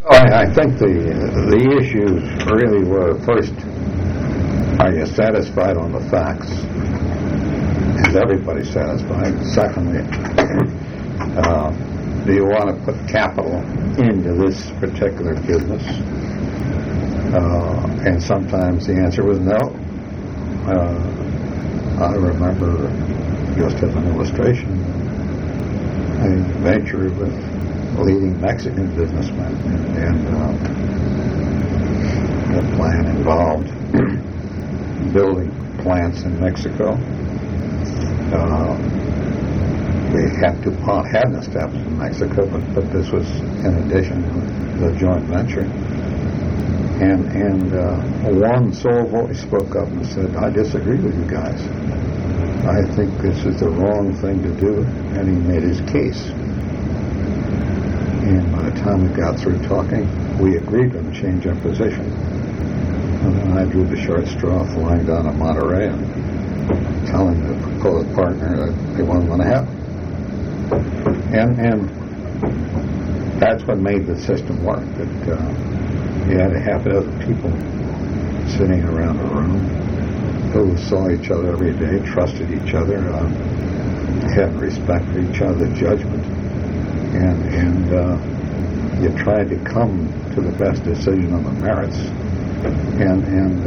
I think the issues really were, first, are you satisfied on the facts? Is everybody satisfied? Secondly, do you want to put capital into this particular business? And sometimes the answer was no. I remember, just as an illustration, I ventured with leading Mexican businessmen, and the plan involved building plants in Mexico. We had DuPont hadn't established in Mexico, but this was in addition to the joint venture. And one sole voice spoke up and said, "I disagree with you guys. I think this is the wrong thing to do," and he made his case. And by the time we got through talking, we agreed to change our position. And then I drew the short straw, flying down to Monterey and telling the proposed partner that they weren't going to have it. And that's what made the system work. That you had a half a dozen people sitting around a room who saw each other every day, trusted each other, had respect for each other's judgment, and you tried to come to the best decision on the merits. And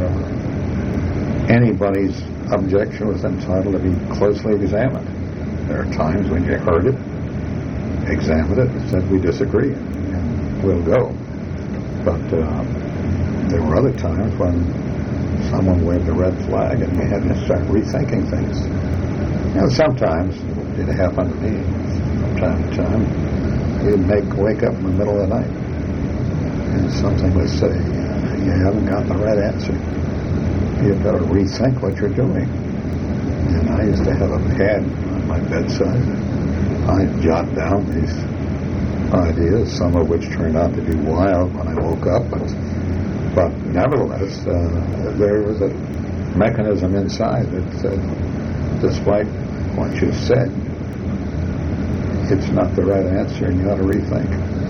anybody's objection was entitled to be closely examined. There are times when you heard it, examined it, and said, "We disagree," and we'll go. But there were other times when someone waved a red flag and you had to start rethinking things. Sometimes it happened to me from time to time. You'd wake up in the middle of the night and something would say, "You haven't got the right answer. You better rethink what you're doing." And I used to have a pad on my bedside. I'd jot down these ideas, some of which turned out to be wild when I woke up, but nevertheless, there was a mechanism inside that said, despite what you said, it's not the right answer and you ought to rethink.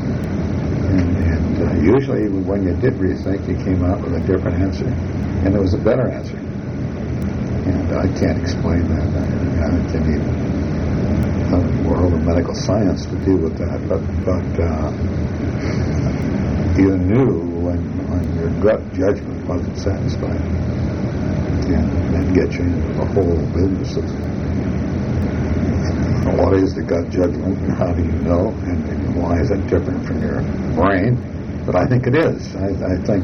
And usually when you did rethink, you came out with a different answer, and it was a better answer. And I can't explain that. I can need the world of medical science to deal with that, but you knew when your gut judgment wasn't satisfied, and then get you into the whole business of what is the gut judgment and how do you know, and why is it different from your brain? But I think it is. I think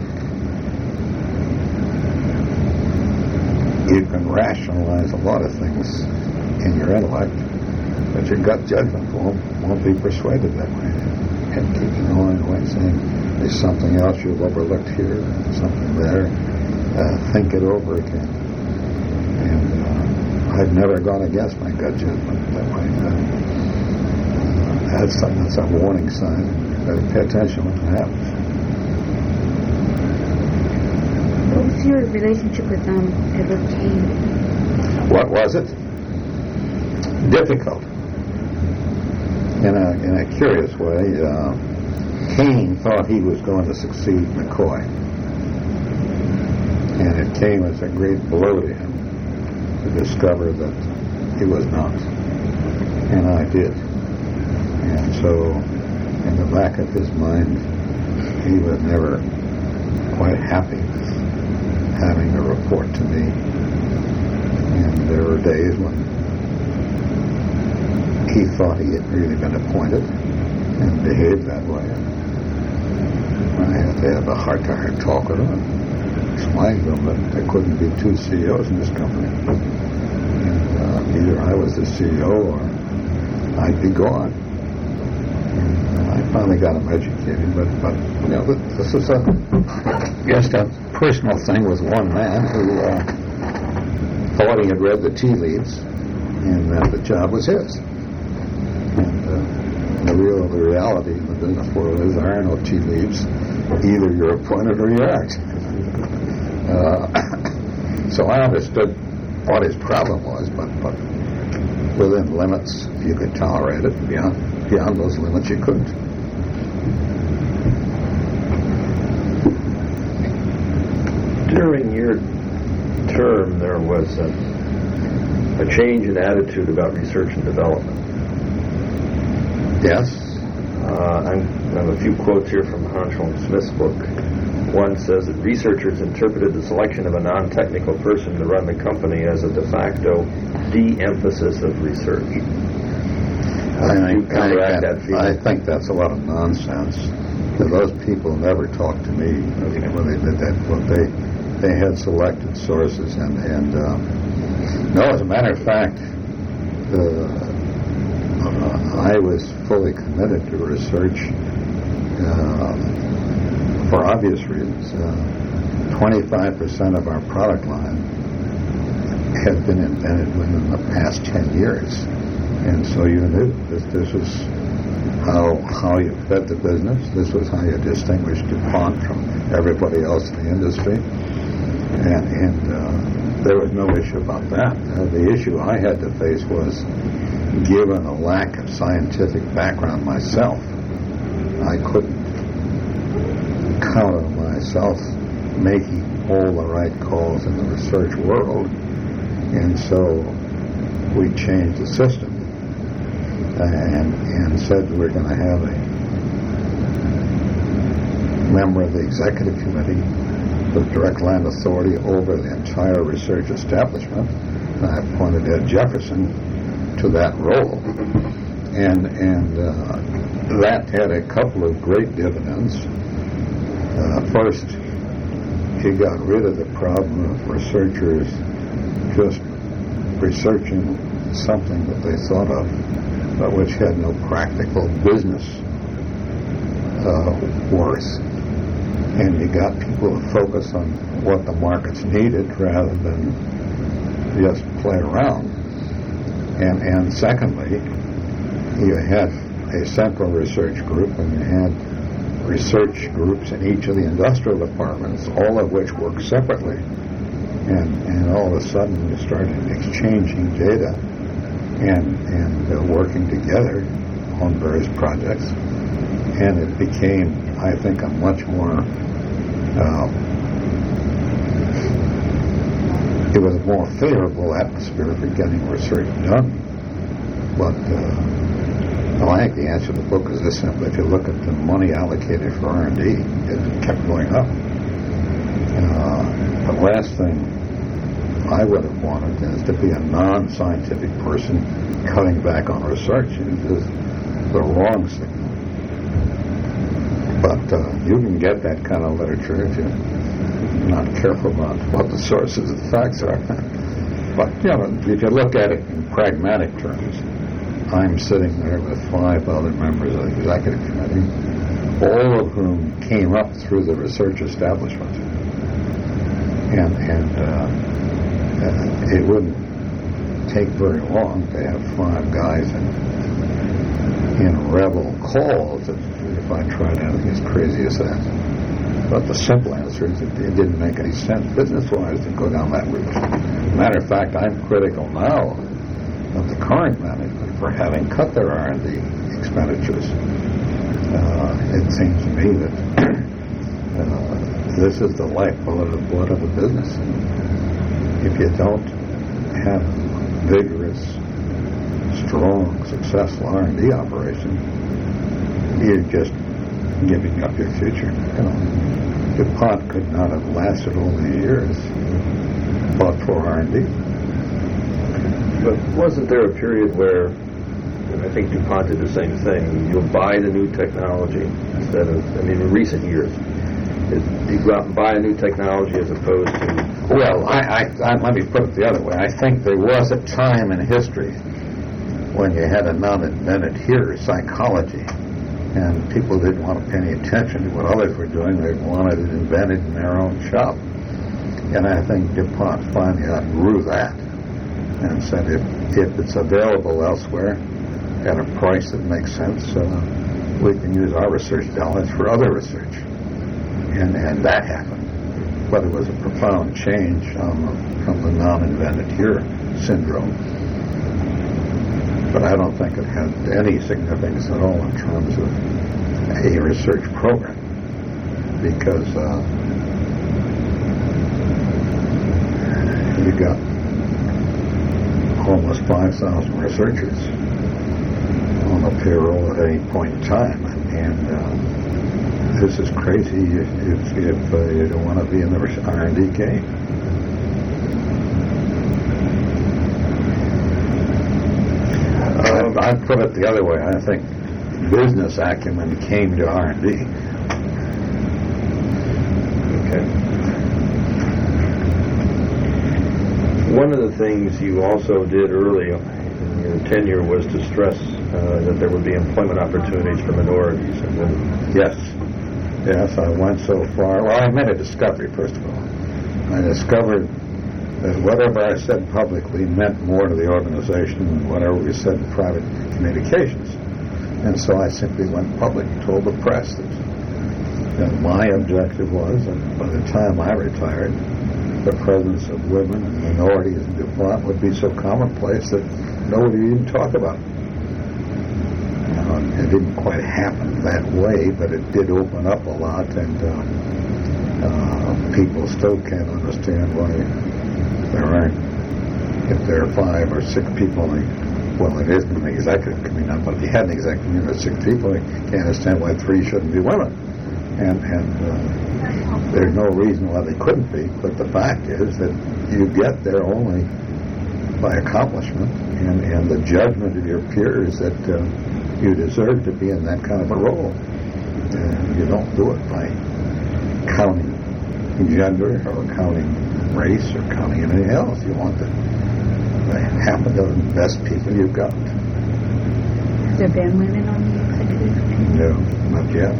you can rationalize a lot of things in your intellect, but your gut judgment won't be persuaded that way. It keeps going away, saying there's something else you've overlooked here, something there. Think it over again. And I've never gone against my gut judgment that way. That's a warning sign. You better pay attention when it happens. What was your relationship with Edward Kane? What was it? Difficult. In a curious way, Kane thought he was going to succeed McCoy, and it came as a great blow to him to discover that he was not, and I did. And so, in the back of his mind, he was never quite happy with having to report to me. And there were days when he thought he had really been appointed and behaved that way. I had to have a heart-to-heart talk with him and explain to him that there couldn't be two CEOs in this company. And either I was the CEO or I'd be gone. And I finally got him educated, but this is just a personal thing with one man who thought he had read the tea leaves and that the job was his. And the reality in the business world is there are no tea leaves. Either you're appointed or you aren't. So I understood what his problem was, but within limits you could tolerate it. Beyond those limits you couldn't. During your term, there was a change in attitude about research and development. Yes. I have a few quotes here from Harshal Smith's book. One says that researchers interpreted the selection of a non-technical person to run the company as a de facto de-emphasis of research. I think that's a lot of nonsense. Those people never talked to me when they did that book. They had selected sources, and no, as a matter of fact, I was fully committed to research for obvious reasons. 25% of our product line had been invented within the past 10 years, and so you knew this was how you fed the business. This was how you distinguished DuPont from everybody else in the industry, and there was no issue about that. The issue I had to face was, given a lack of scientific background myself, I couldn't count on myself making all the right calls in the research world, and so we changed the system and said we're going to have a member of the executive committee with direct line authority over the entire research establishment. I appointed Ed Jefferson to that role, and that had a couple of great dividends. First, he got rid of the problem of researchers just researching something that they thought of, but which had no practical business worth. And you got people to focus on what the markets needed rather than just play around. And secondly, you had a central research group, and you had research groups in each of the industrial departments, all of which work separately. And all of a sudden we started exchanging data and working together on various projects. And it became, I think, a much more, it was a more favorable atmosphere for getting research done. But I think the answer to the book is this simple. If you look at the money allocated for R&D, it kept going up. The last thing I would have wanted is to be a non-scientific person cutting back on research. It is the wrong signal. But you can get that kind of literature if you're not careful about what the sources of the facts are. But, if you look at it in pragmatic terms, I'm sitting there with 5 other members of the executive committee, all of whom came up through the research establishment. And it wouldn't take very long to have 5 guys in rebel calls if I tried anything as crazy as that. But the simple answer is it didn't make any sense business-wise to go down that route. Matter of fact, I'm critical now of the current management for having cut their R&D expenditures. It seems to me that this is the lifeblood of the business. If you don't have vigorous, strong, successful R&D operation, you're just giving up your future. DuPont could not have lasted all these years but for R&D. But wasn't there a period where, and I think DuPont did the same thing, you'll buy the new technology instead of, in recent years, you go out and buy a new technology as opposed to... Well, I let me put it the other way. I think there was a time in history when you had a non-invented here psychology, and people didn't want to pay any attention to what others were doing. They wanted it invented in their own shop. And I think DuPont finally outgrew that and said if it's available elsewhere at a price that makes sense, we can use our research dollars for other research. And that happened. But it was a profound change from the non-invented here syndrome. But I don't think it had any significance at all in terms of a research program, because You got almost 5,000 researchers on the payroll at any point in time, and this is crazy if you don't want to be in the R&D game. I'd put it the other way. I think business acumen came to R&D. Okay. One of the things you also did early in your tenure was to stress that there would be employment opportunities for minorities and women. Yes, I went so far. Well, I made a discovery, first of all. I discovered that whatever I said publicly meant more to the organization than whatever we said in private communications. And so I simply went public and told the press that my objective was, and by the time I retired, the presence of women and minorities in DuPont would be so commonplace that nobody would even talk about it. It didn't quite happen that way, but it did open up a lot, and people still can't understand why there aren't, if there are 5 or 6 people, well, it isn't an executive committee now, but if you had an executive committee of 6 people, you can't understand why 3 shouldn't be women. And there's no reason why they couldn't be, but the fact is that you get there only by accomplishment and the judgment of your peers that you deserve to be in that kind of a role. You don't do it by counting gender or counting race or counting anything else. You want the half a dozen best people you've got. Has there been women on the executive committee? No, not yet.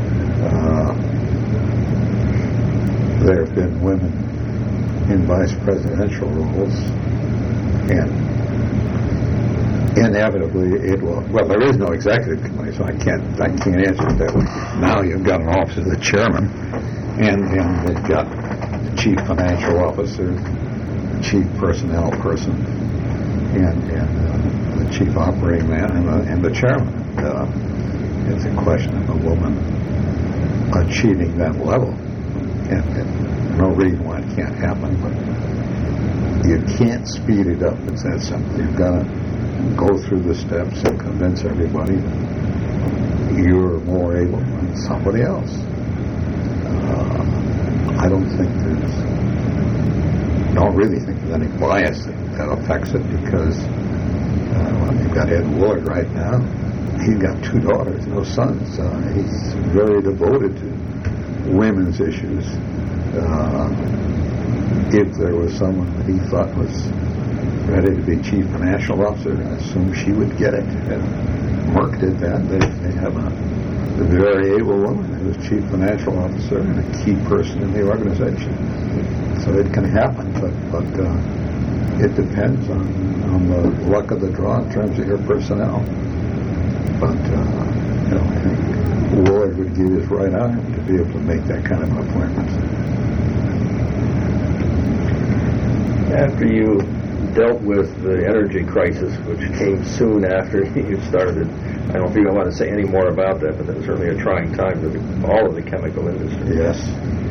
There have been women in vice presidential roles, and inevitably it will. Well, there is no executive committee, so I can't answer it that way. Now you've got an office of the chairman, and they've got the chief financial officer, the chief personnel person, and the chief operating man, and the chairman. It's a question of a woman achieving that level, and no reason why it can't happen, but you can't speed it up. It's that simple. You've got to go through the steps and convince everybody you're more able than somebody else. I don't really think there's any bias that affects it, because you've got Ed Woolard right now. He's got 2 daughters, no sons. He's very devoted to women's issues. If there was someone that he thought was ready to be chief financial officer, I assume she would get it. And Merck did that. They have a very able woman who was chief financial officer and a key person in the organization. So it can happen, but it depends on the luck of the draw in terms of your personnel. But I think Woolard would give his right arm to be able to make that kind of an appointment. After you dealt with the energy crisis, which came soon after you started, I don't think I want to say any more about that, but that was certainly a trying time for all of the chemical industry. Yes.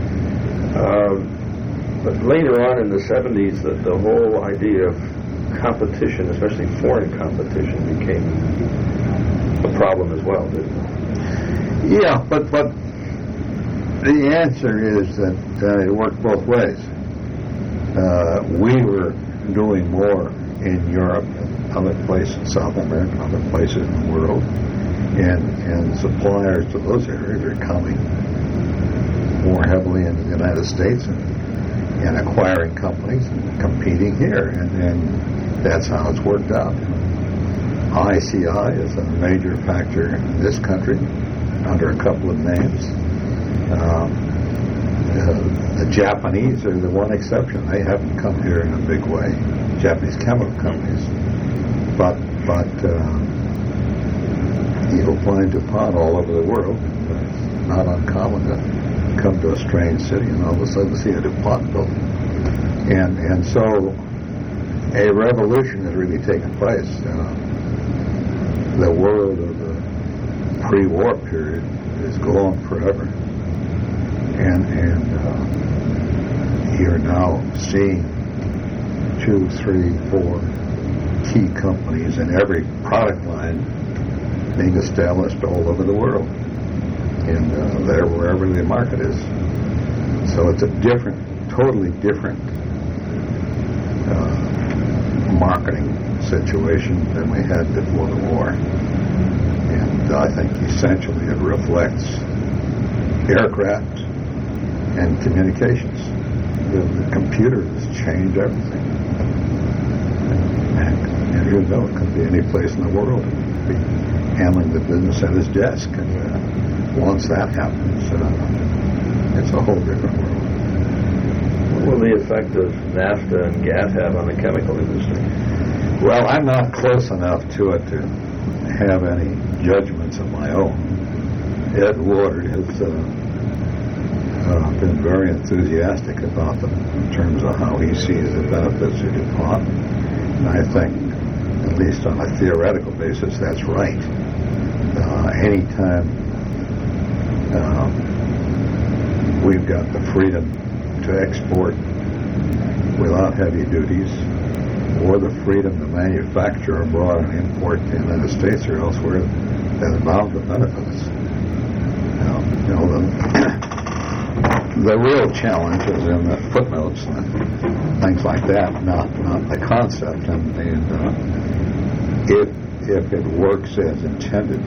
But later on in the 70s, the whole idea of competition, especially foreign competition, became a problem as well, didn't it? Yeah, but the answer is that it worked both ways. We were doing more in Europe and other places, South America, other places in the world, and suppliers to those areas are coming more heavily in the United States and acquiring companies and competing here, and that's how it's worked out. ICI is a major factor in this country under a couple of names. The Japanese are the one exception. They haven't come here in a big way, Japanese chemical companies. But you'll find DuPont all over the world. It's not uncommon to come to a strange city and all of a sudden see a DuPont building. And so a revolution has really taken place. The world of the pre-war period is gone forever. And you're now seeing 2, 3, 4 key companies in every product line being established all over the world, and there wherever the market is. So it's a totally different marketing situation than we had before the war. And I think essentially it reflects aircraft and communications. The computers change everything. And you know, it could be any place in the world. It could be handling the business at his desk. And once that happens, it's a whole different world. What will the effect of NAFTA and GATT have on the chemical industry? Well, I'm not close enough to it to have any judgments of my own. Ed Ward has been very enthusiastic about them in terms of how he sees the benefits of DuPont. And I think, at least on a theoretical basis, that's right. Anytime we've got the freedom to export without heavy duties, or the freedom to manufacture abroad and import to the United States or elsewhere, that's bound to benefit us. The real challenge is in the footnotes and things like that, not the concept. And if it works as intended,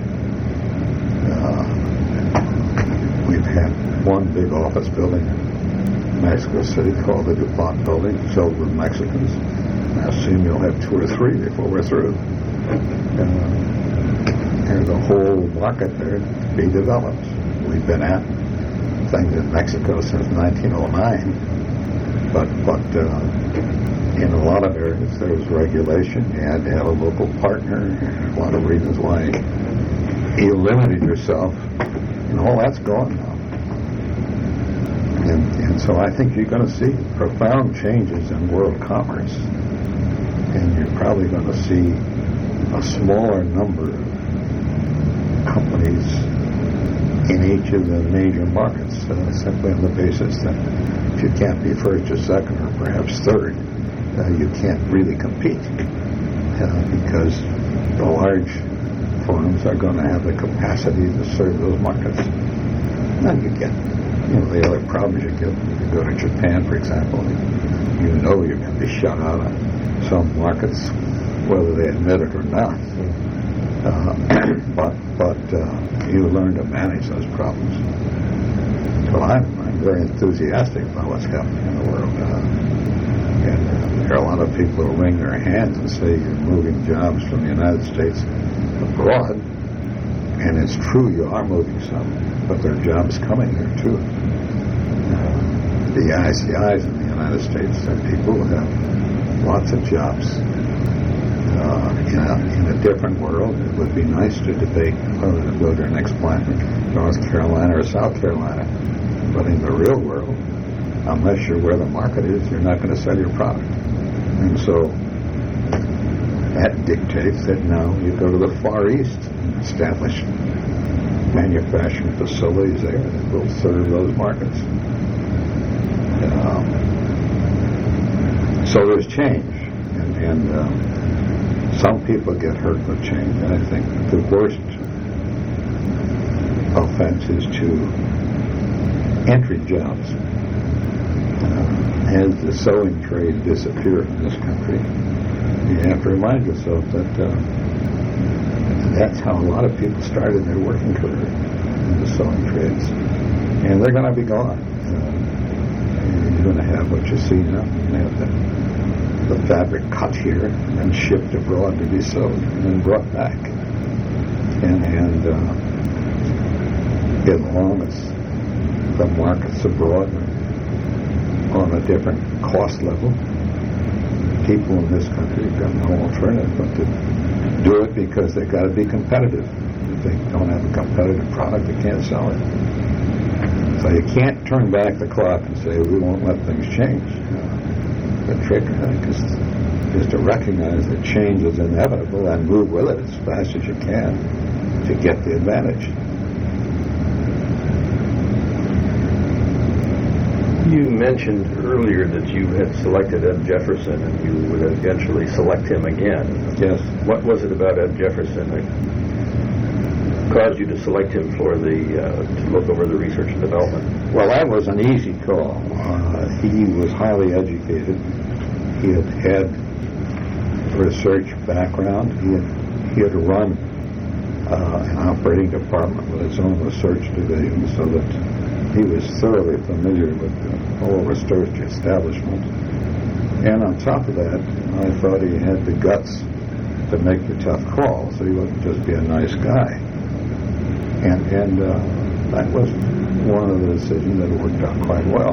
we've had one big office building in Mexico City called the DuPont Building, filled with Mexicans. I assume you'll have 2 or 3 before we're through. There's a whole market there to be developed. We've been at things in Mexico since 1909, but in a lot of areas there was regulation. You had to have a local partner. A lot of reasons why you limited yourself, and all that's gone now. And so I think you're going to see profound changes in world commerce, and you're probably going to see a smaller number of companies in each of the major markets, simply on the basis that if you can't be first or second or perhaps third, you can't really compete, because the large firms are going to have the capacity to serve those markets. And you get, the other problems you get. If you go to Japan, for example, you're going to be shut out of some markets, whether they admit it or not. But you learn to manage those problems. So I'm very enthusiastic about what's happening in the world. And there are a lot of people who wring their hands and say you're moving jobs from the United States abroad. And it's true, you are moving some, but there are jobs coming here too. The ICIs in the United States are people who have lots of jobs. In a different world, it would be nice to debate whether to go to their next plant in North Carolina or South Carolina. But in the real world, unless you're where the market is, you're not going to sell your product. And so that dictates that now you go to the Far East and establish manufacturing facilities there that will serve those markets. So there's change, and some people get hurt with change, and I think the worst offense is to entry jobs. As the sewing trade disappeared in this country, you have to remind yourself that that's how a lot of people started their working career, in the sewing trades, and they're going to be gone. You're going to have what you see now. You have the fabric cut here and shipped abroad to be sewed and then brought back. And as long as the markets abroad are on a different cost level, people in this country have got no alternative but to do it because they've got to be competitive. If they don't have a competitive product, they can't sell it. So you can't turn back the clock and say, we won't let things change. The trick, I think, is to recognize that change is inevitable and move with it as fast as you can to get the advantage. You mentioned earlier that you had selected Ed Jefferson and you would eventually select him again. Yes. What was it about Ed Jefferson that caused you to select him for to look over the research and development? Well, that was an easy call. He was highly educated. He had research background. He had run an operating department with its own research division, so that he was thoroughly familiar with the whole research establishment. And on top of that, I thought he had the guts to make the tough call, so he wouldn't just be a nice guy. And that was one of the decisions that worked out quite well.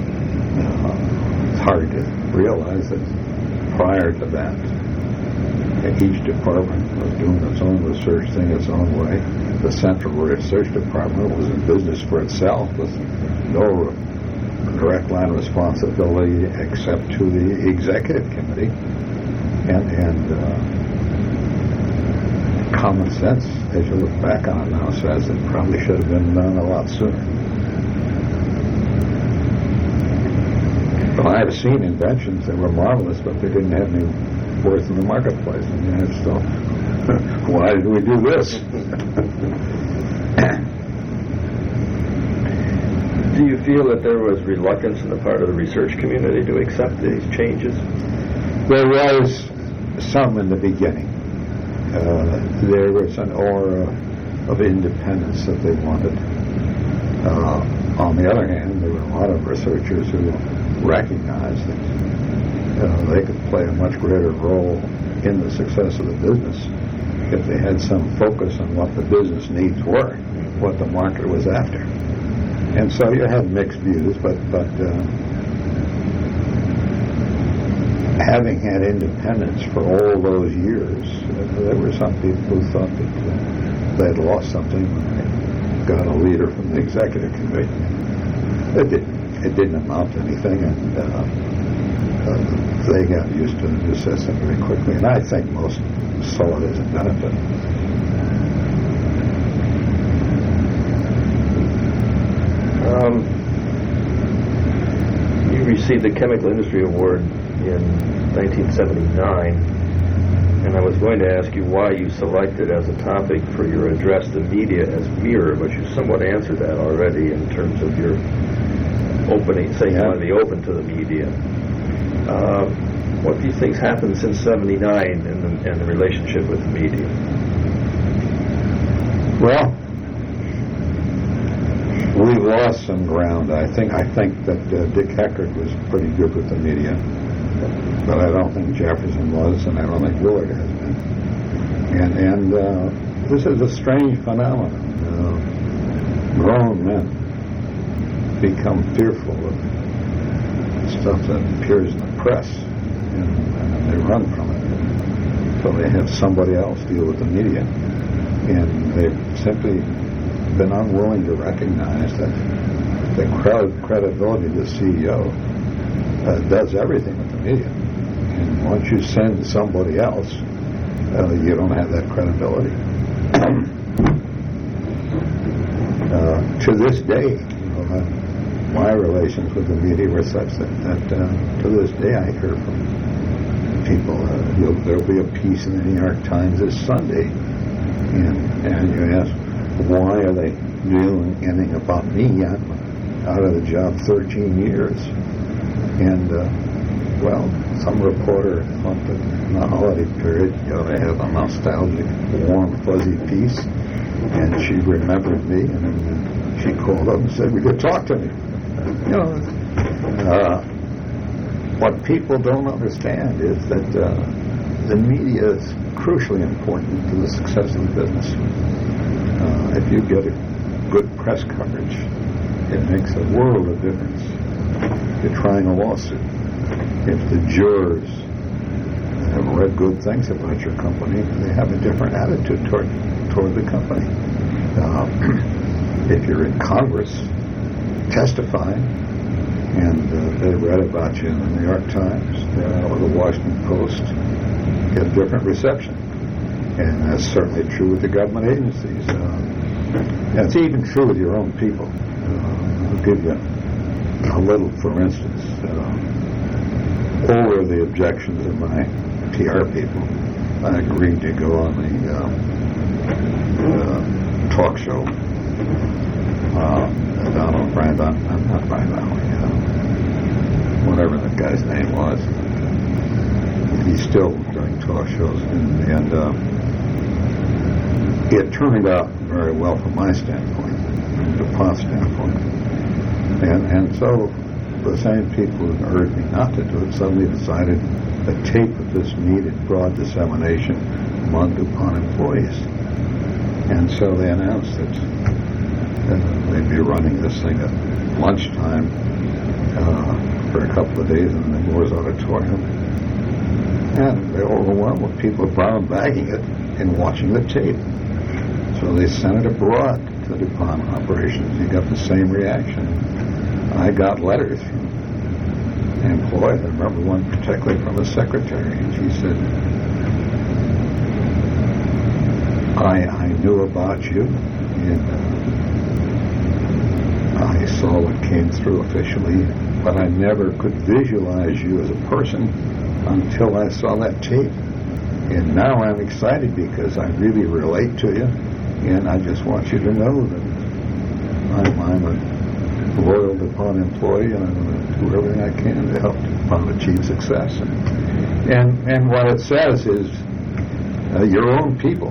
It's hard to realize that prior to that, each department was doing its own research thing its own way. The Central Research Department was in business for itself with no direct line responsibility except to the Executive Committee. And common sense, as you look back on it now, says it probably should have been done a lot sooner. Well, I've seen inventions that were marvelous, but they didn't have any worth in the marketplace. And so, why did we do this? Do you feel that there was reluctance on the part of the research community to accept these changes? There was some in the beginning. There was an aura of independence that they wanted. On the other hand, there were a lot of researchers who recognized that they could play a much greater role in the success of the business if they had some focus on what the business needs were, what the market was after. And so you had mixed views, but having had independence for all those years, there were some people who thought that they'd lost something when they got a leader from the Executive Committee. It didn't amount to anything, and they got used to the new system very quickly, and I think most saw it as a benefit. You received the Chemical Industry Award in 1979, and I was going to ask you why you selected as a topic for your address the media as mirror, but you somewhat answered that already in terms of your opening, saying you want to be open to the media. What do you think's happened since '79 in the relationship with the media? Well, we've lost some ground. I think that Dick Heckard was pretty good with the media, but I don't think Jefferson was, and I don't think Willard has been. And this is a strange phenomenon. Grown men become fearful of stuff that appears in the press, and they run from it. So they have somebody else deal with the media, and they've simply been unwilling to recognize that the credibility of the CEO does everything with the media. And once you send somebody else, you don't have that credibility. To this day, my relations with the media were such that to this day I hear from people, there'll be a piece in the New York Times this Sunday, and you ask, why are they doing anything about me? I'm out of the job 13 years. And, well, some reporter thought that in the holiday period, they have a nostalgic, warm, fuzzy piece, and she remembered me, and then she called up and said, "Would you talk to me?" What people don't understand is that the media is crucially important to the success of the business. If you get a good press coverage, it makes a world of difference. If you're trying a lawsuit, if the jurors have read good things about your company, they have a different attitude toward the company. If you're in Congress testifying, and they read about you in the New York Times or the Washington Post, get a different reception. And that's certainly true with the government agencies. It's even true with your own people who give you a little, for instance, over the objections of my PR people, I agreed to go on the talk show. Donald Brand, I'm not Brian Donnelly, whatever that guy's name was. He's still doing talk shows, and it turned out very well from my standpoint, from DuPont's standpoint. And so the same people who urged me not to do it suddenly decided the tape of this needed broad dissemination among DuPont employees. And so they announced that they'd be running this thing at lunchtime for a couple of days in the Moores Auditorium. And they're overwhelmed with people brown bagging it and watching the tape. So they sent it abroad to DuPont operations. You got the same reaction. I got letters from employees. I remember one particularly from a secretary, and she said, I knew about you, and I saw what came through officially, but I never could visualize you as a person until I saw that tape. And now I'm excited because I really relate to you, and I just want you to know that I'm a loyal DuPont employee, and I'm going to do everything I can to help DuPont achieve success. And what it says is your own people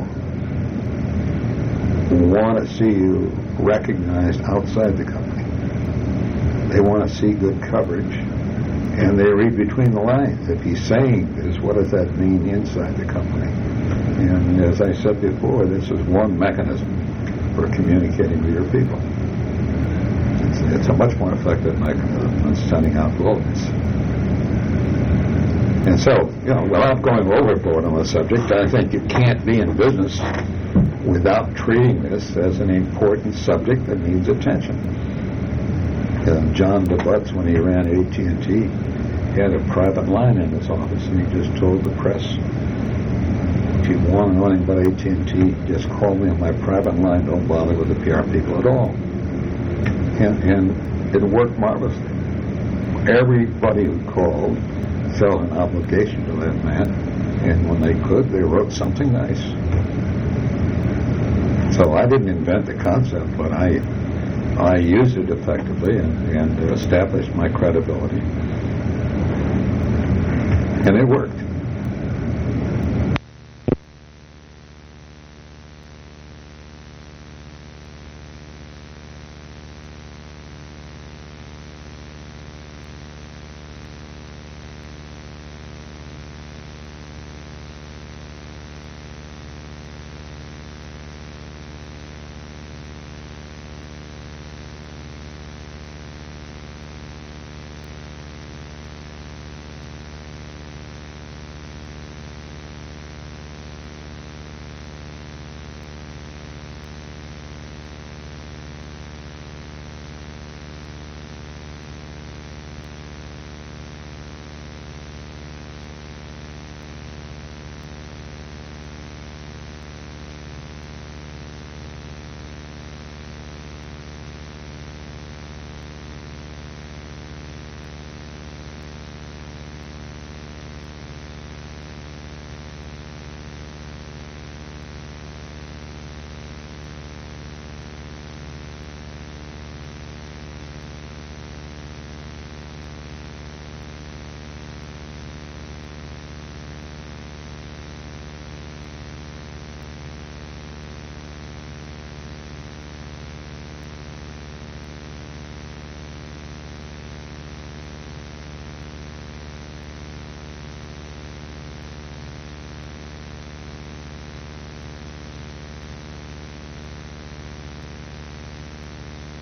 want to see you recognized outside the company. They want to see good coverage, and they read between the lines. If he's saying this, what does that mean inside the company? And as I said before, this is one mechanism for communicating with your people. It's a much more effective mechanism than sending out bulletins. And so, without going overboard on the subject, I think you can't be in business without treating this as an important subject that needs attention. John DeButz, when he ran AT&T, had a private line in his office, and he just told the press, if you want to know anything about AT&T, just call me on my private line. Don't bother with the PR people at all. And it worked marvelously. Everybody who called felt an obligation to that man, and when they could, they wrote something nice. So I didn't invent the concept, but I used it effectively and established my credibility. And it worked.